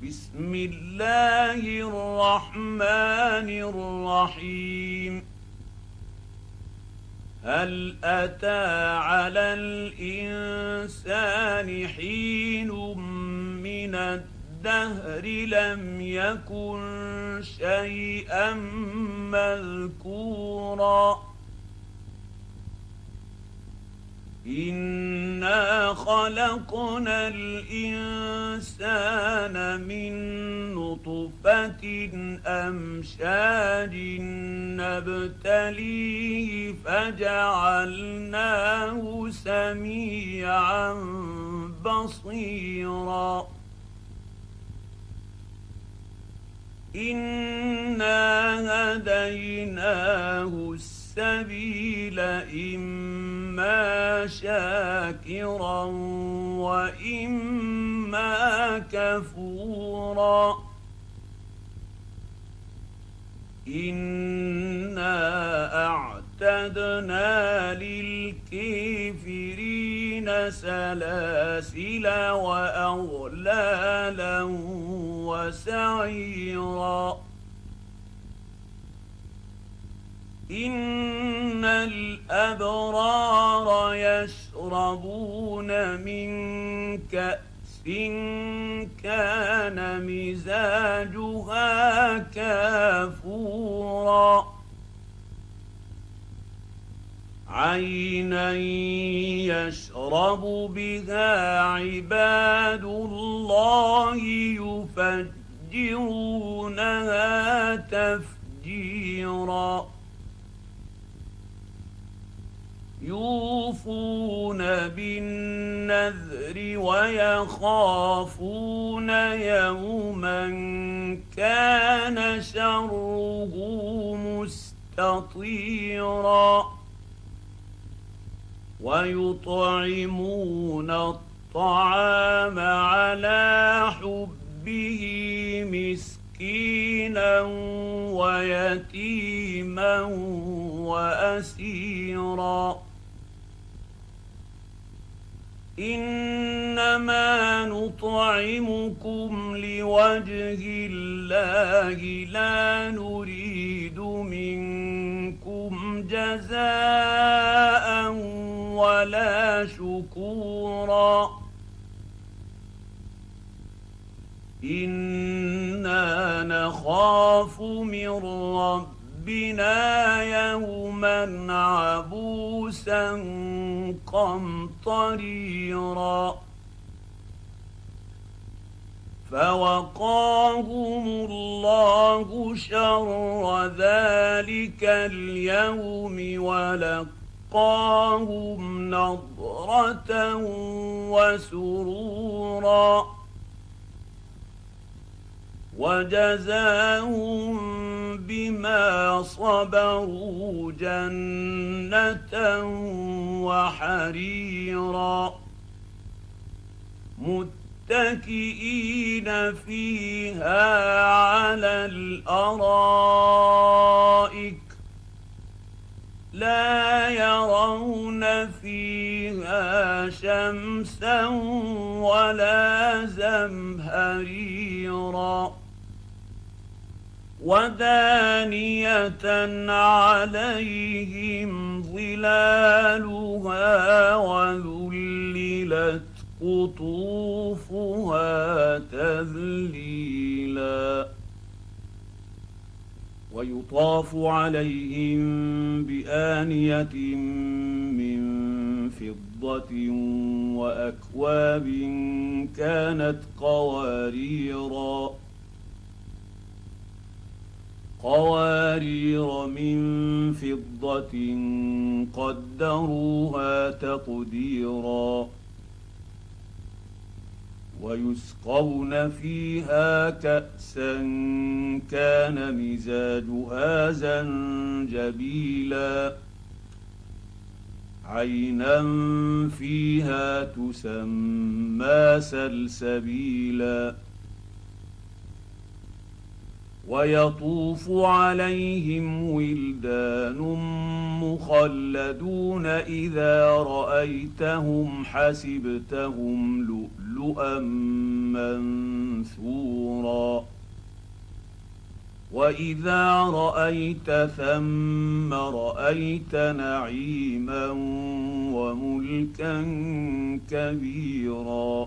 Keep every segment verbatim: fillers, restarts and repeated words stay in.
بسم الله الرحمن الرحيم هل أتى على الإنسان حين من الدهر لم يكن شيئا مذكورا إنا خلقنا الإنسان من نطفة أمشاج نبتليه فجعلناه سميعا بصيرا إنا هديناه السبيل إما شاكرا وإما كفورا إنا أعتدنا للكافرين سلاسل وأغلالا وسعيرا إن الأبرار يشربون من كأس كان مزاجها كافورا عينا يشرب بها عباد الله يفجرونها تفجيرا يوفون بالنذر ويخافون يوما كان شره مستطيرا ويطعمون الطعام على حبه مسكينا ويتيما وأسيرا إنما نطعمكم لوجه الله لا نريد منكم جزاء ولا شكورا إنا نخاف من ربنا يوما عبوسا قمطريرا فوقاهم الله شر ذلك اليوم ولقاهم نضرة وسرورا وجزاهم بما صبروا جنة وحريرا متكئين فيها على الأرائك لا يرون فيها شمسا ولا زمهريرا ودانية عليهم ظلالها وذللت قطوفها تذليلا ويطاف عليهم بآنية من فضة وأكواب كانت قواريرا قوارير من فضة قدروها تقديرا ويسقون فيها كأسا كان مزاجها زنجبيلا عينا فيها تسمى سلسبيلا ويطوف عليهم ولدان مخلدون إذا رأيتهم حسبتهم لؤلؤا منثورا واذا رايت ثم رايت نعيما وملكا كبيرا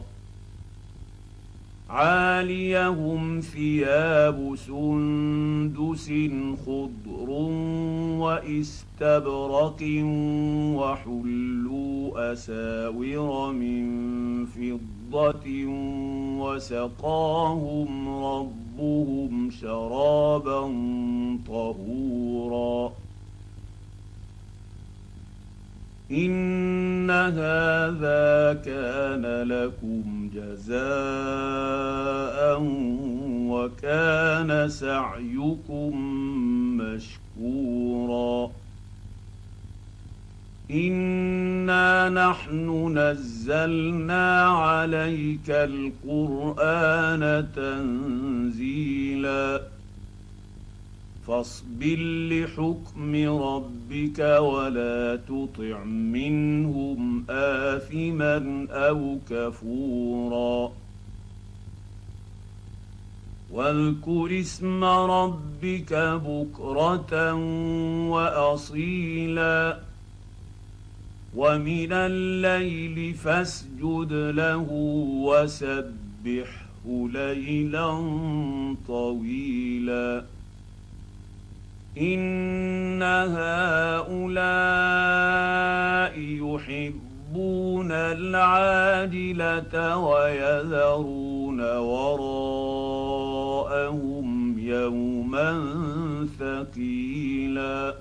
عاليهم ثياب سندس خضر واستبرق وحلوا اساور من فضه وسقاهم ربهم شرابا طهورا إن هذا كان لكم جزاء وكان سعيكم مشكورا إنا نحن نزلنا عليك القرآن تنزيلا فاصبر لحكم ربك ولا تطع منهم آثما أو كفورا واذكر اسم ربك بكرة وأصيلا ومن الليل فاسجد له وسبحه ليلا طويلا إن هؤلاء يحبون العاجلة ويذرون وراءهم يوما ثقيلا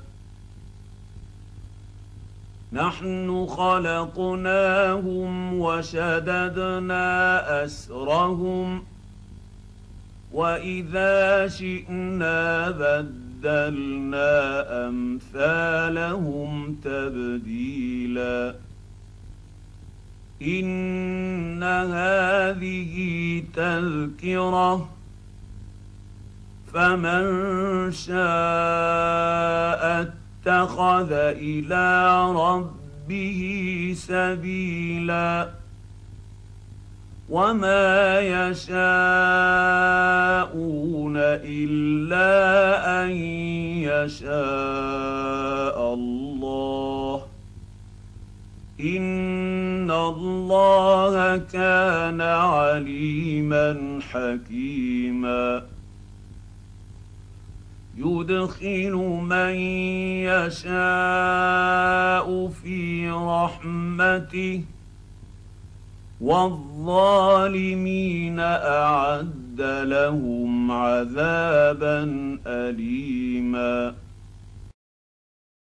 نحن خلقناهم وشددنا أسرهم وإذا شئنا بدلنا بدلنا أمثالهم تبديلا إن هذه تذكرة فمن شاء اتخذ إلى ربه سبيلا وما يشاءون إلا أن يشاء الله إن الله كان عليما حكيما يدخل من يشاء في رحمته والظالمين أعد لهم عذابا أليما